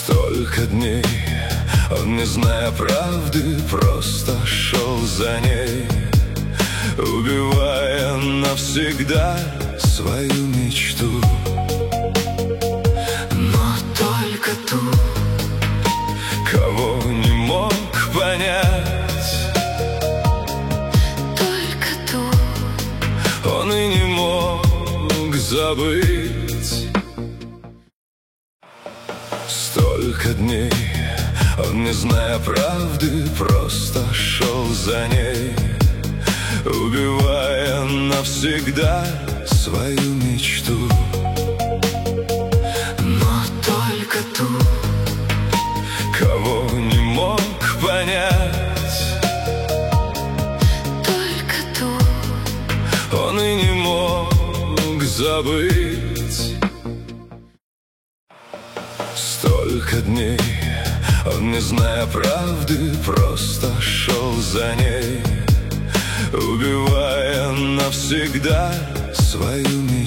Столько дней он, не зная правды, просто шел за ней, убивая навсегда свою мечту. Но только ту, кого не мог понять, только ту он и не мог забыть. Столько дней он, не зная правды, просто шел за ней, убивая навсегда свою мечту. Но только ту, кого не мог понять, только ту он и не мог забыть. Столько дней он, не зная правды, просто шел за ней, убивая навсегда свою мечту.